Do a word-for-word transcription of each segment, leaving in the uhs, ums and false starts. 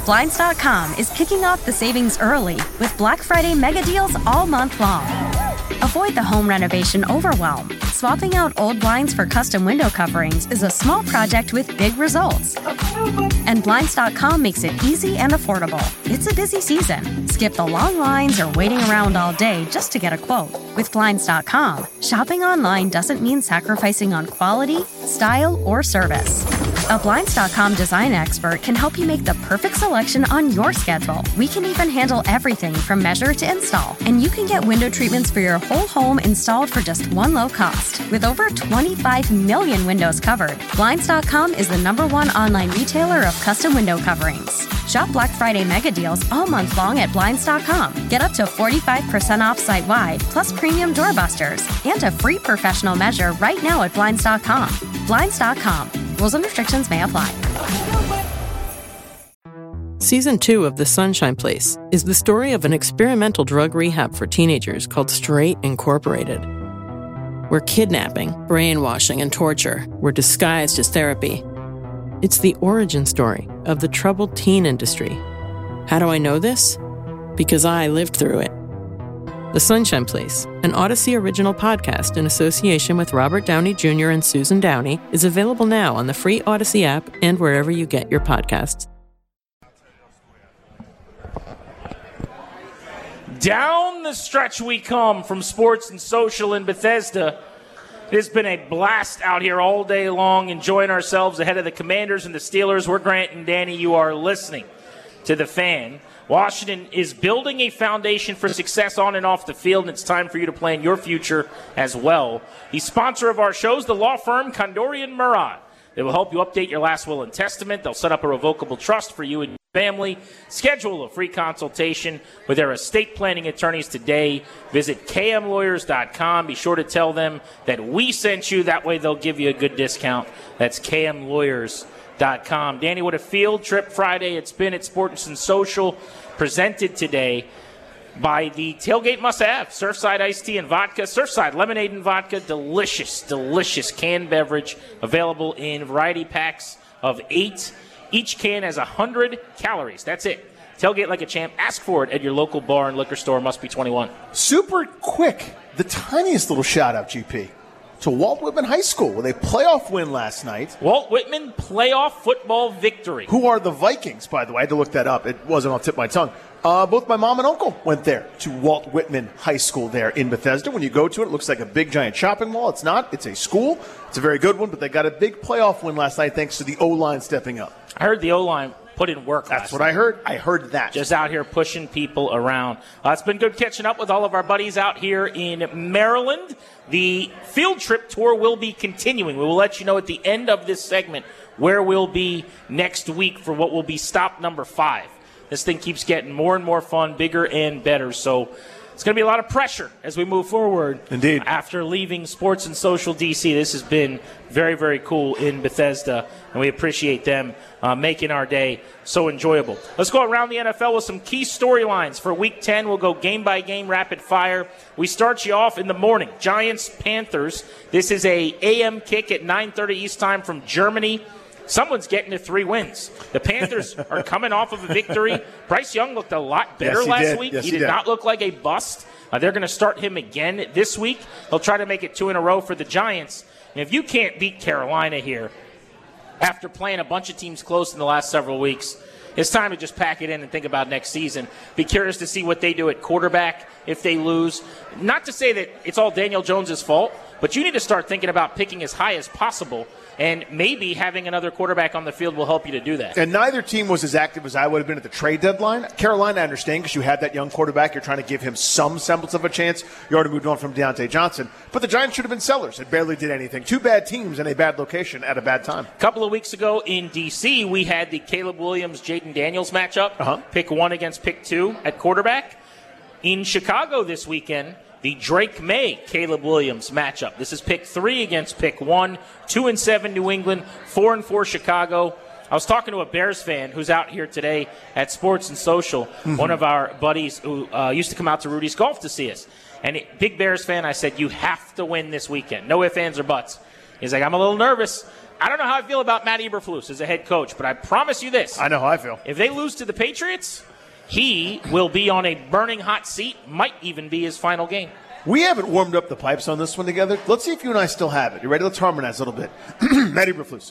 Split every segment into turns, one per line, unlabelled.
Blinds dot com is kicking off the savings early with Black Friday mega deals all month long. Avoid the home renovation overwhelm. Swapping out old blinds for custom window coverings is a small project with big results. And Blinds dot com makes it easy and affordable. It's a busy season. Skip the long lines or waiting around all day just to get a quote. With Blinds dot com, shopping online doesn't mean sacrificing on quality, style, or service. A Blinds dot com design expert can help you make the perfect selection on your schedule. We can even handle everything from measure to install. And you can get window treatments for your whole home installed for just one low cost. With over twenty-five million windows covered, Blinds dot com is the number one online retailer of custom window coverings. Shop Black Friday mega deals all month long at Blinds dot com. Get up to forty-five percent off site-wide, plus premium doorbusters, and a free professional measure right now at Blinds dot com. Blinds dot com. Rules and restrictions may apply.
Season two of The Sunshine Place is the story of an experimental drug rehab for teenagers called Straight Incorporated, where kidnapping, brainwashing, and torture were disguised as therapy. It's the origin story of the troubled teen industry. How do I know this? Because I lived through it. The Sunshine Place, an Odyssey original podcast in association with Robert Downey Junior and Susan Downey, is available now on the free Odyssey app and wherever you get your podcasts.
Down the stretch we come from Sports and Social in Bethesda. It has been a blast out here all day long, enjoying ourselves ahead of the Commanders and the Steelers. We're Grant and Danny. You are listening to The Fan. Washington is building a foundation for success on and off the field, and it's time for you to plan your future as well. The sponsor of our show is the law firm Condorian Murat. They will help you update your last will and testament. They'll set up a revocable trust for you and your family. Schedule a free consultation with their estate planning attorneys today. Visit K M lawyers dot com. Be sure to tell them that we sent you. That way they'll give you a good discount. That's K M lawyers dot com. Danny, what a field trip Friday it's been at Sports and Social, presented today by the Tailgate Must Have, Surfside Iced Tea and Vodka, Surfside Lemonade and Vodka, delicious, delicious canned beverage, available in variety packs of eight. Each can has one hundred calories. That's it. Tailgate like a champ. Ask for it at your local bar and liquor store. Must be twenty-one.
Super quick, the tiniest little shout-out, G P, to Walt Whitman High School with a playoff win last night.
Walt Whitman playoff football victory.
Who are the Vikings, by the way? I had to look that up. It wasn't on the tip of my tongue. Uh, both my mom and uncle went there to Walt Whitman High School there in Bethesda. When you go to it, it looks like a big, giant shopping mall. It's not. It's a school. It's a very good one, but they got a big playoff win last night thanks to the O-line stepping up.
I heard the O-line put in work last
That's what
night.
I heard. I heard that.
Just out here pushing people around. Uh, it's been good catching up with all of our buddies out here in Maryland. The field trip tour will be continuing. We will let you know at the end of this segment where we'll be next week for what will be stop number five. This thing keeps getting more and more fun, bigger and better. So it's going to be a lot of pressure as we move forward.
Indeed.
After leaving Sports and Social D C, this has been very, very cool in Bethesda, and we appreciate them uh, making our day so enjoyable. Let's go around the N F L with some key storylines for Week ten. We'll go game by game, rapid fire. We start you off in the morning. Giants, Panthers. This is a A M kick at nine thirty East time from Germany. Someone's getting to three wins. The Panthers are coming off of a victory. Bryce Young looked a lot better
yes, he
last
did.
week.
Yes,
he,
he
did,
did
not look like a bust. Uh, they're going to start him again this week. They'll try to make it two in a row for the Giants. And if you can't beat Carolina here after playing a bunch of teams close in the last several weeks, it's time to just pack it in and think about next season. Be curious to see what they do at quarterback if they lose. Not to say that it's all Daniel Jones' fault, but you need to start thinking about picking as high as possible, and maybe having another quarterback on the field will help you to do that.
And neither team was as active as I would have been at the trade deadline. Carolina, I understand, because you had that young quarterback. You're trying to give him some semblance of a chance. You already moved on from Deontay Johnson. But the Giants should have been sellers. It barely did anything. Two bad teams in a bad location at a bad time.
A couple of weeks ago in D C, we had the Caleb Williams, Jaden Daniels matchup.
Uh-huh.
Pick one against pick two at quarterback. In Chicago this weekend, the Drake May, Caleb Williams matchup. This is pick three against pick one. Two and seven New England, four and four Chicago. I was talking to a Bears fan who's out here today at Sports and Social, mm-hmm. one of our buddies who uh, used to come out to Rudy's Golf to see us. And it, big Bears fan, I said, you have to win this weekend. No ifs, ands, or buts. He's like, I'm a little nervous. I don't know how I feel about Matt Eberflus as a head coach, but I promise you this.
I know how I feel.
If they lose to the Patriots, he will be on a burning hot seat, might even be his final game.
We haven't warmed up the pipes on this one together. Let's see if you and I still have it. You ready? Let's harmonize a little bit. Matt Eberflus.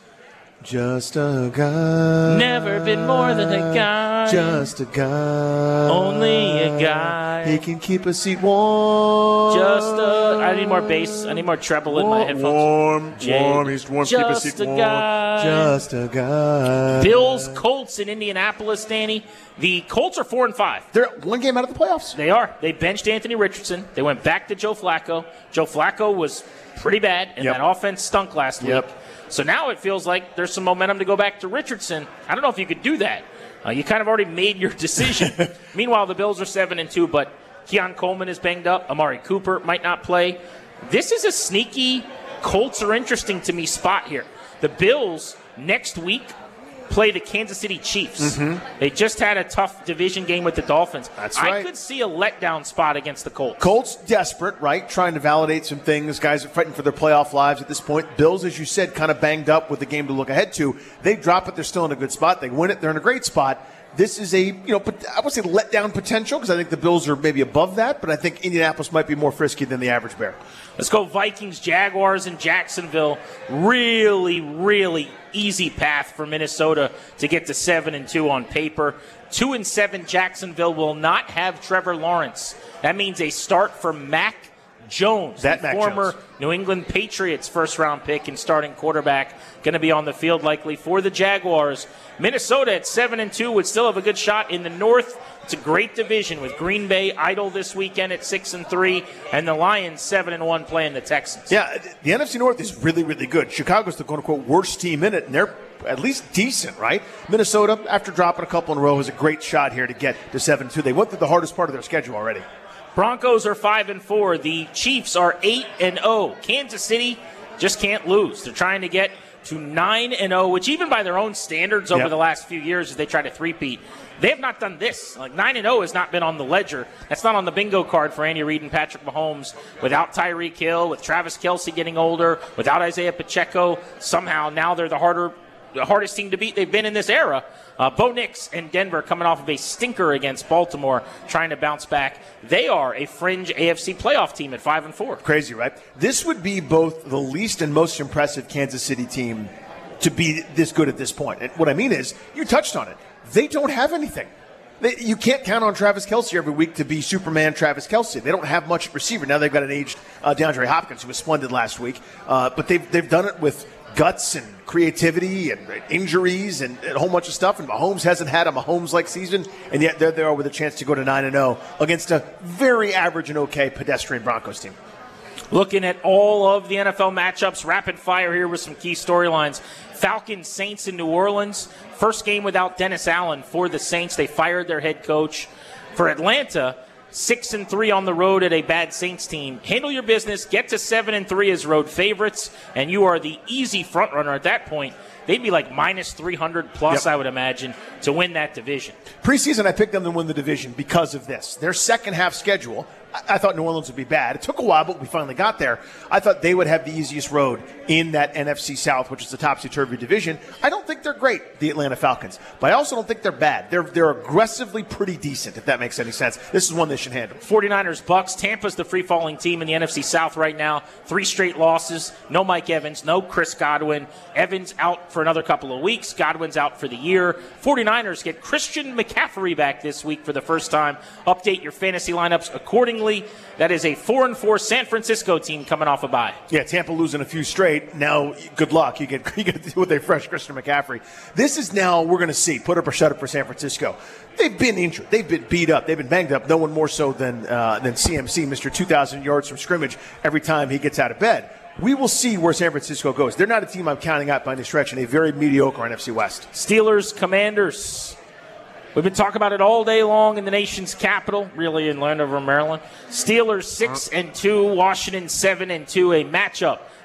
Just a guy.
Never been more than a guy.
Just a guy.
Only a guy.
He can keep a seat warm.
Just a... I need more bass. I need more treble in my headphones.
Warm,
Jay,
warm. He's warm. Keep a seat
just a
warm.
guy.
Just a guy.
Bills, Colts in Indianapolis, Danny. The Colts are four and five.
They're one game out of the playoffs.
They are. They benched Anthony Richardson. They went back to Joe Flacco. Joe Flacco was pretty bad, and
Yep.
that offense stunk last
Yep.
week. So now it feels like there's some momentum to go back to Richardson. I don't know if you could do that. Uh, you kind of already made your decision. Meanwhile, the Bills are seven and two, but Keon Coleman is banged up. Amari Cooper might not play. This is a sneaky, Colts are interesting to me spot here. The Bills next week play the Kansas City Chiefs. Mm-hmm. They just had a tough division game with the Dolphins.
That's right.
I could see a letdown spot against the Colts.
Colts desperate, right? Trying to validate some things. Guys are fighting for their playoff lives at this point. Bills, as you said, kind of banged up with the game to look ahead to. They drop it. They're still in a good spot. They win it. They're in a great spot. This is a, you know, I would say letdown potential because I think the Bills are maybe above that, but I think Indianapolis might be more frisky than the average Bear.
Let's go Vikings, Jaguars, and Jacksonville. Really, really easy path for Minnesota to get to seven and two on paper. Two and seven, Jacksonville will not have Trevor Lawrence. That means a start for Mac Jones,
that
the
Mac
former
Jones.
New England Patriots first-round pick and starting quarterback, going to be on the field likely for the Jaguars. Minnesota at seven and two would still have a good shot in the North. It's a great division with Green Bay idle this weekend at six and three, and the Lions seven and one playing the Texans.
Yeah, the N F C North is really, really good. Chicago's the quote-unquote worst team in it, and they're at least decent, right? Minnesota, after dropping a couple in a row, has a great shot here to get to seven and two. They went through the hardest part of their schedule already.
Broncos are five and four. The Chiefs are eight and zero. Kansas City just can't lose. They're trying to get to nine and zero, which even by their own standards over
yep.
the last few years, as they try to three-peat, they have not done this. Like nine and zero has not been on the ledger. That's not on the bingo card for Andy Reid and Patrick Mahomes. Without Tyreek Hill, with Travis Kelce getting older, without Isaiah Pacheco, somehow now they're the harder. The hardest team to beat they've been in this era. Uh, Bo Nix and Denver coming off of a stinker against Baltimore, trying to bounce back. They are a fringe A F C playoff team at five and four.
Crazy, right? This would be both the least and most impressive Kansas City team to be this good at this point. And what I mean is, you touched on it. They don't have anything. They, you can't count on Travis Kelce every week to be Superman Travis Kelce. They don't have much at receiver. Now they've got an aged uh, DeAndre Hopkins, who was splendid last week. Uh, but they've they've done it with guts and creativity and injuries and, and a whole bunch of stuff. And Mahomes hasn't had a Mahomes-like season, and yet they're there with a chance to go to nine and oh against a very average and okay pedestrian Broncos team.
Looking at all of the N F L matchups, rapid fire here with some key storylines. Falcons, Saints in New Orleans. First game without Dennis Allen for the Saints. They fired their head coach. For Atlanta, Six and three on the road at a bad Saints team. Handle your business. Get to seven and three as road favorites, and you are the easy front runner at that point. They'd be like minus three hundred plus, yep. I would imagine, to win that division.
Preseason, I picked them to win the division because of this. Their second half schedule, I, I thought New Orleans would be bad. It took a while, but we finally got there. I thought they would have the easiest road in that N F C South, which is the topsy-turvy division. I don't think they're great, the Atlanta Falcons, but I also don't think they're bad. They're they're aggressively pretty decent, if that makes any sense. This is one they should handle.
forty-niners, Bucks. Tampa's the free-falling team in the N F C South right now. Three straight losses. No Mike Evans. No Chris Godwin. Evans out for another couple of weeks. Godwin's out for the year. forty-niners get Christian McCaffrey back this week for the first time. Update your fantasy lineups accordingly. That is a four and four San Francisco team coming off a bye.
Yeah, Tampa losing a few straight. Now, good luck. You get you get to deal with a fresh Christian McCaffrey. This is now, we're going to see, put up or shut up for San Francisco. They've been injured. They've been beat up. They've been banged up. No one more so than uh, than C M C, Mister two thousand yards from scrimmage every time he gets out of bed. We will see where San Francisco goes. They're not a team I'm counting out by any stretch in a very mediocre N F C West.
Steelers, Commanders. We've been talking about it all day long in the nation's capital, really in Landover, Maryland. Steelers six and two, Washington seven and two, a matchup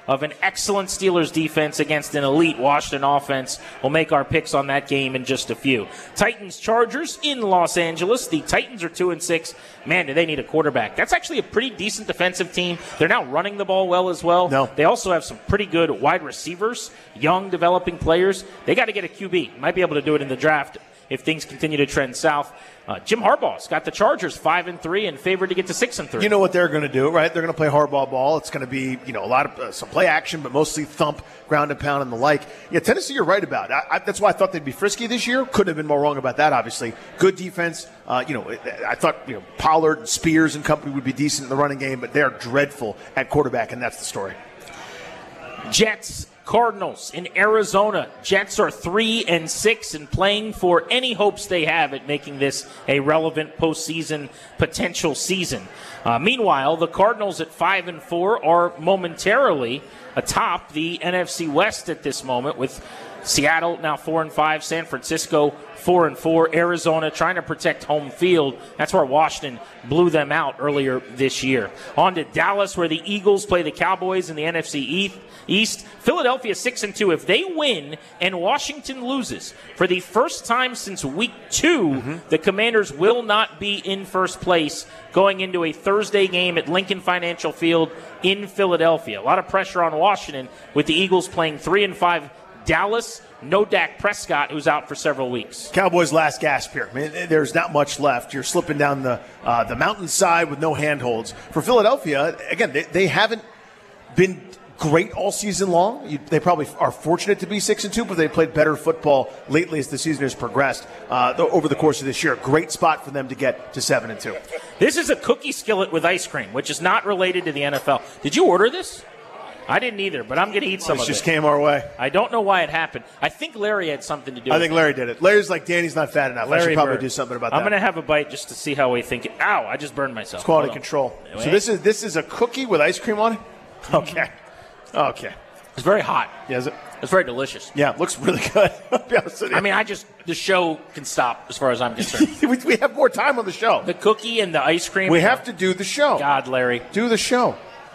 of an excellent Steelers defense against an elite Washington offense. We'll make our picks on that game in just a few. Titans-Chargers in Los Angeles. The Titans are two and six. Man, do they need a quarterback. That's actually a pretty decent defensive team. They're now running the ball well as well.
No.
They also have some pretty good wide receivers, young developing players. They got to get a Q B. Might be able to do it in the draft if things continue to trend south. Uh, Jim Harbaugh's got the Chargers five and three and favored to get to six and three.
You know what they're going to do, right? They're going to play hardball ball. It's going to be, you know, a lot of uh, some play action, but mostly thump, ground and pound, and the like. Yeah, Tennessee, you're right about. I, I, that's why I thought they'd be frisky this year. Couldn't have been more wrong about that. Obviously, good defense. Uh, you know, I thought you know Pollard, and Spears, and company would be decent in the running game, but they're dreadful at quarterback, and that's the story.
Jets. Cardinals in Arizona. Jets are three and six and playing for any hopes they have at making this a relevant postseason potential season. Uh, meanwhile, the Cardinals at five and four are momentarily atop the N F C West at this moment, with Seattle now four and five, San Francisco four and four, Arizona trying to protect home field. That's where Washington blew them out earlier this year. On to Dallas, where the Eagles play the Cowboys in the N F C East. East. Philadelphia six and two. If they win and Washington loses for the first time since week two, mm-hmm. the Commanders will not be in first place going into a Thursday game at Lincoln Financial Field in Philadelphia. A lot of pressure on Washington with the Eagles playing three and five. Dallas, no Dak Prescott, who's out for several weeks.
Cowboys' last gasp here. I mean, there's not much left. You're slipping down the uh, the mountainside with no handholds. For Philadelphia, again, they, they haven't been great all season long. You, they probably are fortunate to be six and two, but they played better football lately as the season has progressed uh, over the course of this year. Great spot for them to get to seven and two.
This is a cookie skillet with ice cream, which is not related to the N F L. Did you order this? I didn't either, but I'm going to eat some
this
of it.
It just came our way.
I don't know why it happened. I think Larry had something to do
I
with it.
I think Larry did it. Larry's like, Danny's not fat enough. Larry I should probably Bird. do something about
I'm
that.
I'm going to have a bite just to see how we think it. Ow, I just burned myself.
It's quality control. Anyway. So this is this is a cookie with ice cream on it? Okay. Okay.
It's very hot.
Yeah, is it?
It's very delicious.
Yeah, it looks really good. I'll be honest with you.
I mean, I just, the show can stop as far as I'm concerned.
we, we have more time on the show.
The cookie and the ice cream.
We have to do the show.
God, Larry.
Do the show.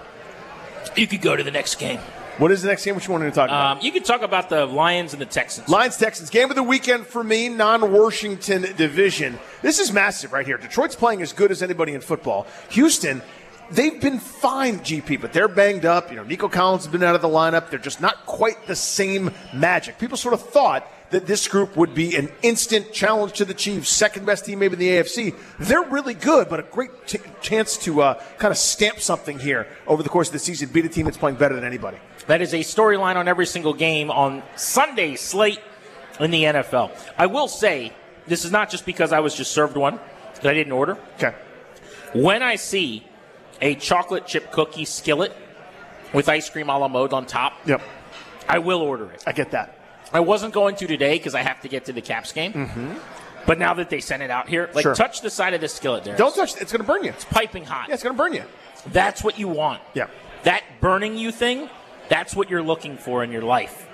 You could go to the next game.
What is the next game? What you wanted to talk about?
Um, you could talk about the Lions and the Texans.
Lions-Texans. Game of the weekend for me, non-Washington division. This is massive right here. Detroit's playing as good as anybody in football. Houston, they've been fine, G P, but they're banged up. You know, Nico Collins has been out of the lineup. They're just not quite the same magic. People sort of thought that this group would be an instant challenge to the Chiefs, second best team maybe in the A F C. They're really good, but a great t- chance to uh, kind of stamp something here over the course of the season, beat a team that's playing better than anybody.
That is a storyline on every single game on Sunday's slate in the N F L. I will say, this is not just because I was just served one that I didn't order.
Okay.
When I see a chocolate chip cookie skillet with ice cream a la mode on top,
yep,
I will order it.
I get that.
I wasn't going to today because I have to get to the Caps game.
Mm-hmm.
But now that they sent it out here, like
sure.
touch the side of the skillet there.
Don't touch it. It's going to burn you.
It's piping hot.
Yeah, it's going to burn you.
That's what you want.
Yeah.
That burning you thing, that's what you're looking for in your life.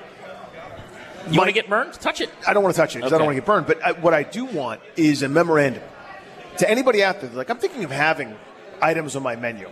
You
My,
want to get burned? Touch it.
I don't want to touch it because okay. I don't want to get burned. But I, what I do want is a memorandum to anybody out there. Like, I'm thinking of having items on my menu.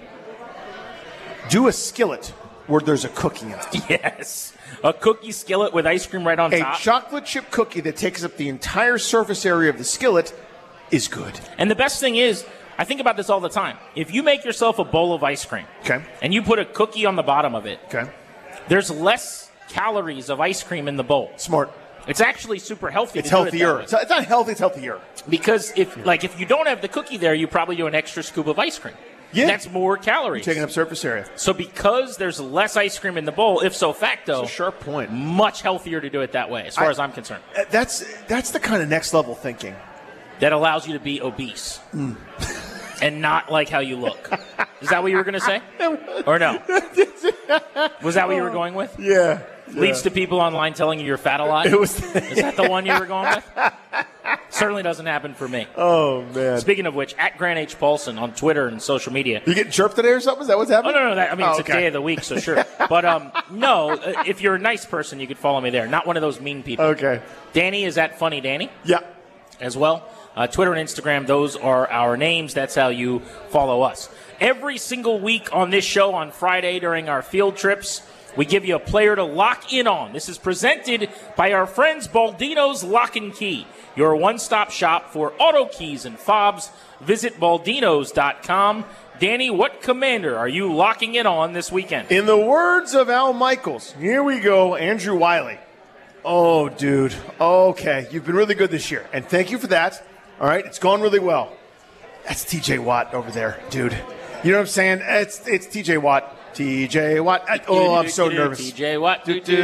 Do a skillet where there's a cookie in it.
Yes. A cookie skillet with ice cream right on
a
top.
A chocolate chip cookie that takes up the entire surface area of the skillet is good.
And the best thing is, I think about this all the time. If you make yourself a bowl of ice cream,
okay,
and you put a cookie on the bottom of it,
okay,
there's less calories of ice cream in the bowl.
Smart.
It's actually super healthy.
It's
to
healthier.
Do it
it's not healthy. It's healthier.
Because if, like, if you don't have the cookie there, you probably do an extra scoop of ice cream.
Yeah,
that's more calories.
You're taking up surface area.
So because there's less ice cream in the bowl, if so facto,
that's a sharp point.
Much healthier to do it that way, as far I, as I'm concerned.
That's that's the kind of next level thinking
that allows you to be obese
mm.
and not like how you look. Is that what you were going to say, or no? Was that what you were going with?
Yeah.
Leads
yeah.
to people online telling you you're fat a lot.
It was.
Is that the one you were going with? Certainly doesn't happen for me.
Oh, man.
Speaking of which, at Grant H. Paulson on Twitter and social media.
You getting chirped today or something? Is that what's happening?
Oh, no, no. That, I mean,
oh,
it's
okay.
a day of the week, so sure. But, um, no, if you're a nice person, you could follow me there. Not one of those mean people.
Okay.
Danny is at Funny Danny.
Yeah.
As well. Uh, Twitter and Instagram, those are our names. That's how you follow us. Every single week on this show on Friday during our field trips, we give you a player to lock in on. This is presented by our friends Baldino's Lock and Key, your one-stop shop for auto keys and fobs. Visit baldinos dot com. Danny, what commander are you locking in on this weekend?
In the words of Al Michaels, here we go, Andrew Wiley. Oh, dude. Okay, you've been really good this year, and thank you for that. All right, it's gone really well. That's T J Watt over there, dude. You know what I'm saying? It's it's T J Watt. T J Watt. I, oh, I'm so nervous.
T J Watt.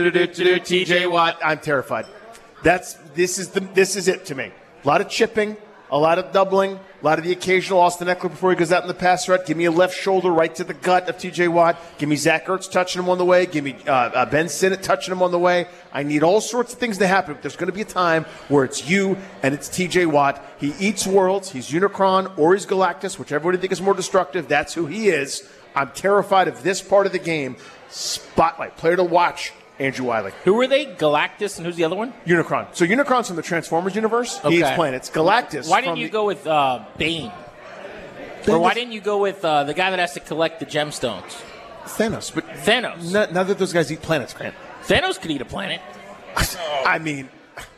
T J Watt. I'm terrified. That's this is the this is it to me. A lot of chipping, a lot of doubling, a lot of the occasional Austin Eckler before he goes out in the pass route. Give me a left shoulder right to the gut of T J Watt. Give me Zach Ertz touching him on the way. Give me uh, uh, Ben Sinnott touching him on the way. I need all sorts of things to happen. But there's going to be a time where it's you and it's T J Watt. He eats worlds. He's Unicron or he's Galactus, whichever one you think is more destructive. That's who he is. I'm terrified of this part of the game. Spotlight. Player to watch, Andrew Wiley.
Who are they? Galactus, and who's the other one?
Unicron. So Unicron's from the Transformers universe.
Okay.
He eats planets. Galactus.
Why didn't you
the-
go with uh, Bane?
Bane
or why
is-
didn't you go with uh, the guy that has to collect the gemstones?
Thanos. But
Thanos.
N- none of those guys eat planets, Grant.
Thanos could eat a planet.
I mean,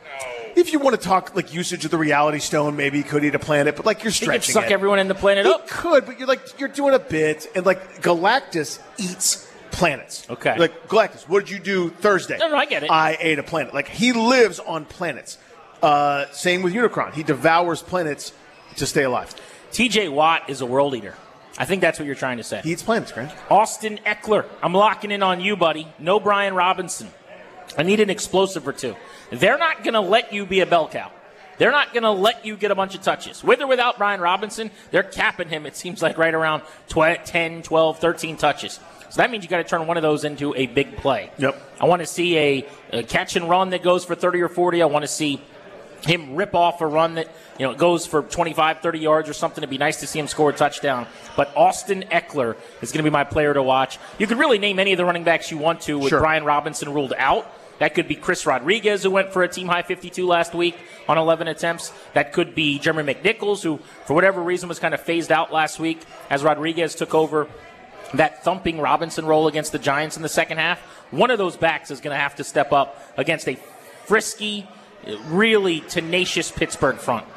if you want to talk like usage of the Reality Stone, maybe he could eat a planet, but like you're
He could
stretching
suck
it.
everyone in the planet
He
up.
could, but you're like you're doing a bit, and like Galactus eats planets.
Okay.
You're like Galactus, what did you do Thursday?
No, no, I get it.
I ate a planet. Like he lives on planets. Uh, same with Unicron. He devours planets to stay alive.
T J Watt is a world eater. I think that's what you're trying to say.
He eats planets, Grant.
Austin Eckler, I'm locking in on you, buddy. No Brian Robinson. I need an explosive or two. They're not going to let you be a bell cow. They're not going to let you get a bunch of touches. With or without Brian Robinson, they're capping him, it seems like, right around ten, twelve, thirteen touches. So that means you got to turn one of those into a big play.
Yep.
I want to see a, a catch and run that goes for thirty or forty. I want to see him rip off a run that, you know, goes for twenty-five, thirty yards or something. It'd be nice to see him score a touchdown. But Austin Eckler is going to be my player to watch. You could really name any of the running backs you want to with
Sure.
Brian Robinson ruled out. That could be Chris Rodriguez, who went for a team-high fifty-two last week on eleven attempts. That could be Jeremy McNichols, who, for whatever reason, was kind of phased out last week as Rodriguez took over that thumping Robinson role against the Giants in the second half. One of those backs is going to have to step up against a frisky, really tenacious Pittsburgh front.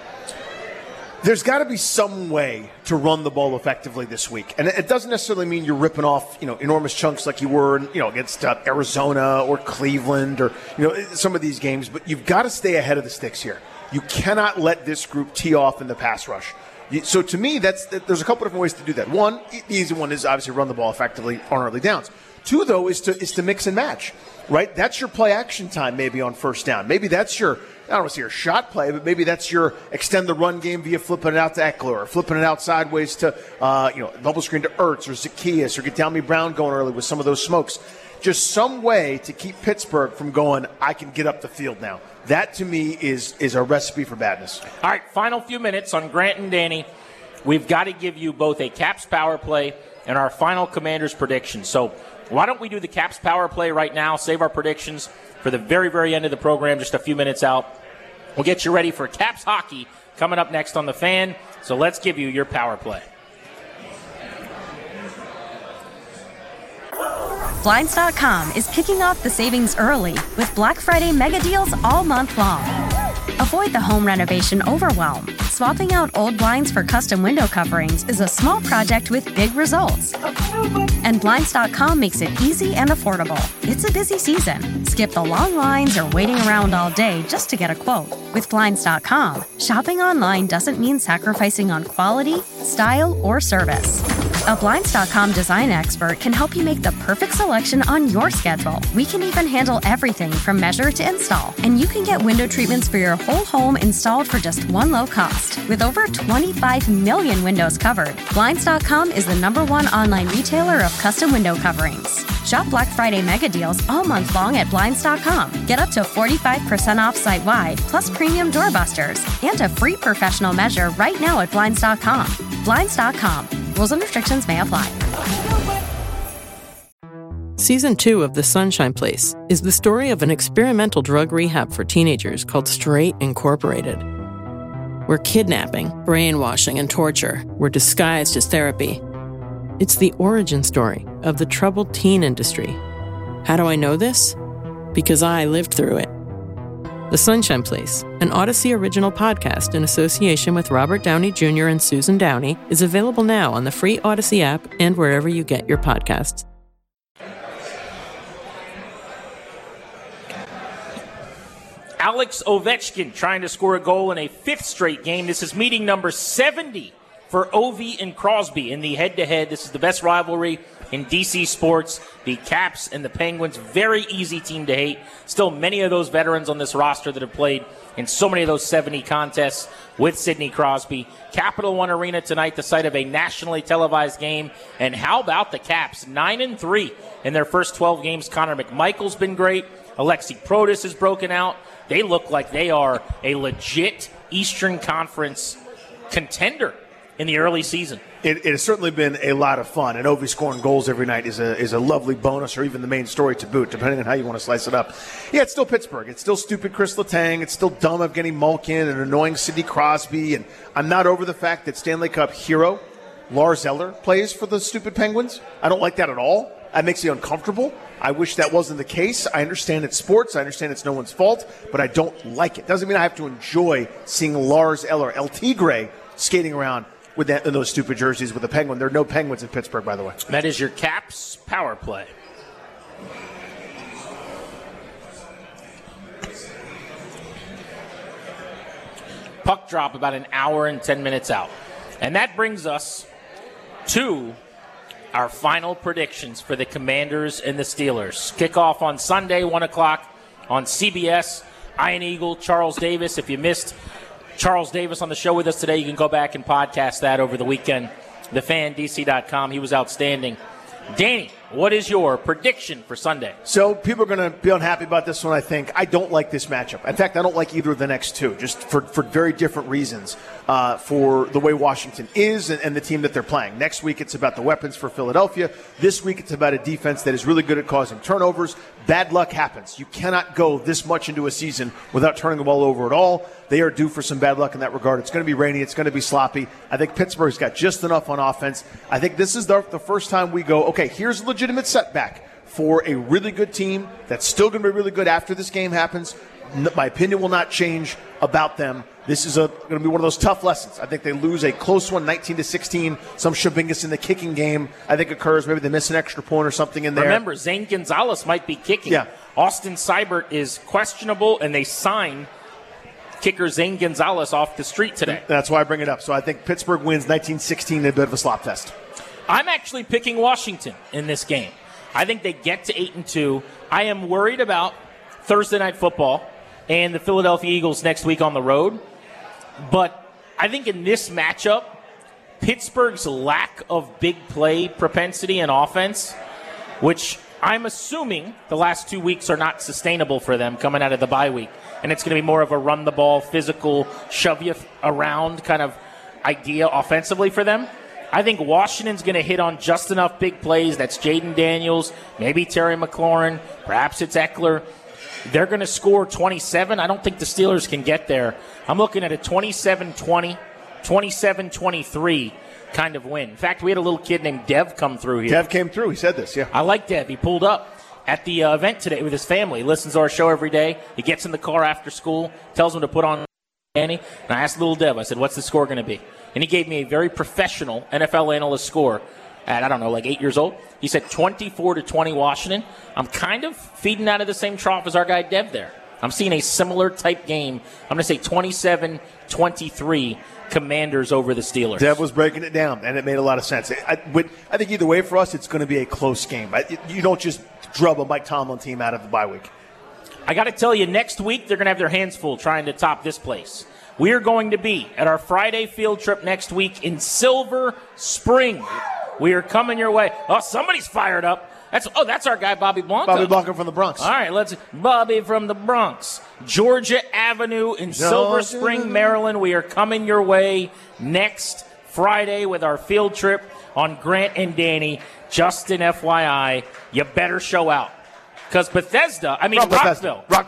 There's got to be some way to run the ball effectively this week, and it doesn't necessarily mean you're ripping off, you know, enormous chunks like you were, you know, against uh, Arizona or Cleveland or, you know, some of these games. But you've got to stay ahead of the sticks here. You cannot let this group tee off in the pass rush. You- So to me, that's there's a couple different ways to do that. One, the easy one is obviously run the ball effectively on early downs. Two, though, is to is to mix and match. Right, that's your play action time maybe on first down. Maybe that's your, I don't want to say your shot play, but maybe that's your extend the run game via flipping it out to Eckler or flipping it out sideways to, uh, you know, double screen to Ertz or Zacchaeus or get Downey Brown going early with some of those smokes. Just some way to keep Pittsburgh from going, I can get up the field now. That to me is is a recipe for badness.
All right, final few minutes on Grant and Danny. We've got to give you both a Caps power play and our final Commanders prediction. So why don't we do the Caps power play right now, save our predictions for the very, very end of the program, just a few minutes out. We'll get you ready for Caps hockey coming up next on The Fan. So let's give you your power play.
Blinds dot com is kicking off the savings early with Black Friday mega deals all month long. Avoid the home renovation overwhelm. Swapping out old blinds for custom window coverings is a small project with big results. And Blinds dot com makes it easy and affordable. It's a busy season. Skip the long lines or waiting around all day just to get a quote. With Blinds dot com, shopping online doesn't mean sacrificing on quality, style, or service. A Blinds dot com design expert can help you make the perfect selection on your schedule. We can even handle everything from measure to install. And you can get window treatments for your whole home installed for just one low cost. With over twenty-five million windows covered, Blinds dot com is the number one online retailer of custom window coverings. Shop Black Friday mega deals all month long at Blinds dot com. Get up to forty-five percent off site-wide, plus premium doorbusters, and a free professional measure right now at Blinds dot com. Blinds dot com. Rules and restrictions may apply.
Season two of The Sunshine Place is the story of an experimental drug rehab for teenagers called Straight Incorporated, where kidnapping, brainwashing, and torture were disguised as therapy. It's the origin story of the troubled teen industry How do I know this? Because I lived through it. The Sunshine Place, an Odyssey original podcast in association with Robert Downey Junior and Susan Downey, is available now on the free Odyssey app and wherever you get your podcasts.
Alex Ovechkin trying to score a goal in a fifth straight game. This is meeting number seventy for Ovi and Crosby in the head-to-head. This is the best rivalry in D C sports. The Caps and the Penguins, very easy team to hate. Still many of those veterans on this roster that have played in so many of those seventy contests with Sidney Crosby. Capital One Arena tonight, the site of a nationally televised game. And how about the Caps? nine and three in their first twelve games. Connor McMichael's been great. Alexi Protas has broken out. They look like they are a legit Eastern Conference contender in the early season.
It, it has certainly been a lot of fun, and Ovi scoring goals every night is a is a lovely bonus, or even the main story to boot, depending on how you want to slice it up. Yeah, it's still Pittsburgh. It's still stupid Chris Letang. It's still dumb Evgeny Malkin and annoying Sidney Crosby, and I'm not over the fact that Stanley Cup hero Lars Eller plays for the stupid Penguins. I don't like that at all. That makes me uncomfortable. I wish that wasn't the case. I understand it's sports. I understand it's no one's fault, but I don't like it. Doesn't mean I have to enjoy seeing Lars Eller, El Tigre, skating around with that, in those stupid jerseys with the Penguin. There are no Penguins in Pittsburgh, by the way.
That is your Caps power play. Puck drop about an hour and ten minutes out. And that brings us to our final predictions for the Commanders and the Steelers. Kickoff on Sunday, one o'clock on C B S. Iron Eagle, Charles Davis. If you missed Charles Davis on the show with us today, you can go back and podcast that over the weekend. the fan D C dot com. He was outstanding. Danny, what is your prediction for Sunday?
So people are going to be unhappy about this one, I think. I don't like this matchup. In fact, I don't like either of the next two, just for, for very different reasons uh, for the way Washington is and, and the team that they're playing. Next week, it's about the weapons for Philadelphia. This week, it's about a defense that is really good at causing turnovers. Bad luck happens. You cannot go this much into a season without turning the ball over at all. They are due for some bad luck in that regard. It's going to be rainy. It's going to be sloppy. I think Pittsburgh's got just enough on offense. I think this is the, the first time we go, okay, here's a legitimate setback for a really good team that's still going to be really good after this game happens. My opinion will not change about them. This is a, going to be one of those tough lessons. I think they lose a close one, nineteen to sixteen. Some Shabingus in the kicking game, I think, occurs. Maybe they miss an extra point or something in there.
Remember, Zane Gonzalez might be kicking.
Yeah.
Austin Seibert is questionable, and they signed kicker Zane Gonzalez off the street today.
That's why I bring it up. So I think Pittsburgh wins nineteen sixteen in a bit of a slop fest.
I'm actually picking Washington in this game. I think they get to eight and two. I am worried about Thursday Night Football and the Philadelphia Eagles next week on the road. But I think in this matchup, Pittsburgh's lack of big play propensity and offense, which I'm assuming the last two weeks are not sustainable for them coming out of the bye week. And it's going to be more of a run-the-ball, physical, shove-you-around kind of idea offensively for them. I think Washington's going to hit on just enough big plays. That's Jaden Daniels, maybe Terry McLaurin, perhaps it's Eckler. They're going to score twenty-seven. I don't think the Steelers can get there. I'm looking at a twenty-seven twenty, twenty-seven twenty-three kind of win. In fact, we had a little kid named Dev come through here.
Dev came through. He said this, yeah.
I like Dev. He pulled up at the uh, event today with his family. He listens to our show every day. He gets in the car after school, tells him to put on Danny. And I asked little Dev, I said, what's the score going to be? And he gave me a very professional N F L analyst score at, I don't know, like eight years old. He said twenty-four to twenty Washington. I'm kind of feeding out of the same trough as our guy Dev there. I'm seeing a similar type game. I'm going to say twenty-seven twenty-three Commanders over the Steelers.
Dev was breaking it down, and it made a lot of sense. I, I think either way for us, it's going to be a close game. I, you don't just drub a Mike Tomlin team out of the bye week.
I got to tell you, next week they're going to have their hands full trying to top this place. We are going to be at our Friday field trip next week in Silver Spring. We are coming your way. Oh, somebody's fired up. That's oh, that's our guy, Bobby Blanco.
Bobby Blanco from the Bronx.
All right, let's Bobby from the Bronx. Georgia Avenue in Georgia. Silver Spring, Maryland. We are coming your way next Friday with our field trip on Grant and Danny. Just an F Y I, you better show out. Because Bethesda, I mean
From
Rockville.
Bethesda. Rockville.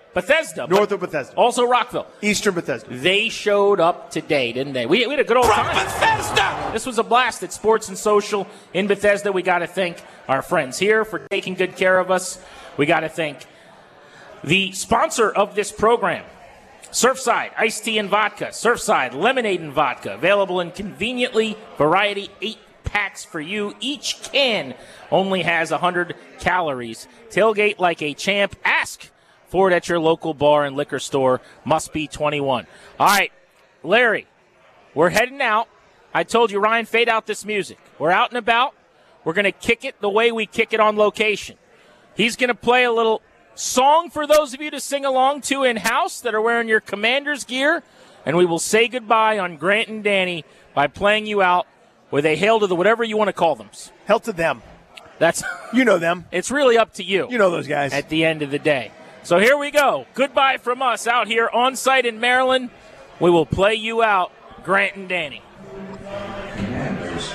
Bethesda.
North of Bethesda.
Also Rockville.
Eastern Bethesda.
They showed up today, didn't they? We, we had a good old
From
time.
Bethesda!
This was a blast at Sports and Social in Bethesda. We got to thank our friends here for taking good care of us. We got to thank the sponsor of this program, Surfside Iced Tea and Vodka. Surfside Lemonade and Vodka. Available in conveniently variety eight packs for you. Each can only has one hundred calories. Tailgate like a champ. Ask for it at your local bar and liquor store. Must be twenty-one. All right, Larry, we're heading out. I told you, Ryan, fade out this music. We're out and about. We're going to kick it the way we kick it on location. He's going to play a little song for those of you to sing along to in-house that are wearing your Commanders gear, and we will say goodbye on Grant and Danny by playing you out with a hail to the whatever you want to call them.
Hail to them.
That's
You know them.
It's really up to you.
You know those guys.
At the end of the day. So here we go. Goodbye from us out here on site in Maryland. We will play you out, Grant and Danny.
Commanders.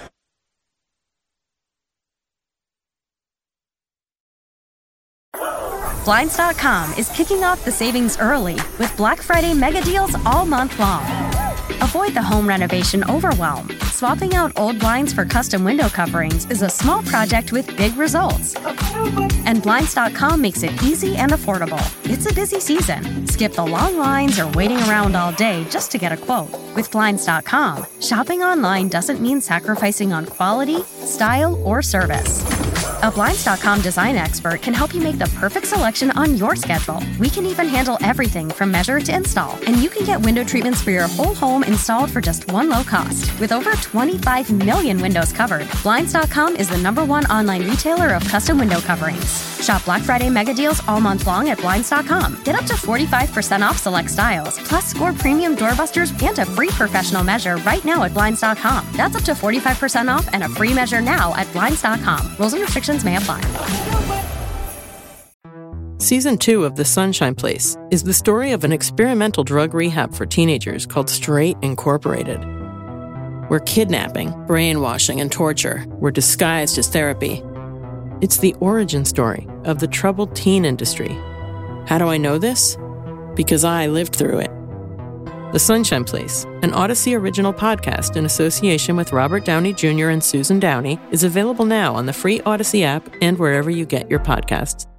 Blinds dot com is kicking off the savings early with Black Friday mega deals all month long. Avoid the home renovation overwhelm. Swapping out old blinds for custom window coverings is a small project with big results. And Blinds dot com makes it easy and affordable. It's a busy season. Skip the long lines or waiting around all day just to get a quote. With Blinds dot com, shopping online doesn't mean sacrificing on quality, style, or service. A Blinds dot com design expert can help you make the perfect selection on your schedule. We can even handle everything from measure to install. And you can get window treatments for your whole home installed for just one low cost. With over twenty-five million windows covered, Blinds dot com is the number one online retailer of custom window coverings. Shop Black Friday mega deals all month long at Blinds dot com. Get up to forty-five percent off select styles, plus score premium doorbusters and a free professional measure right now at Blinds dot com. That's up to forty-five percent off and a free measure now at Blinds dot com. Rules and restrictions may apply.
Season two of The Sunshine Place is the story of an experimental drug rehab for teenagers called Straight Incorporated, where kidnapping, brainwashing, and torture were disguised as therapy. It's the origin story of the troubled teen industry. How do I know this? Because I lived through it. The Sunshine Place, an Odyssey original podcast in association with Robert Downey Junior and Susan Downey, is available now on the free Odyssey app and wherever you get your podcasts.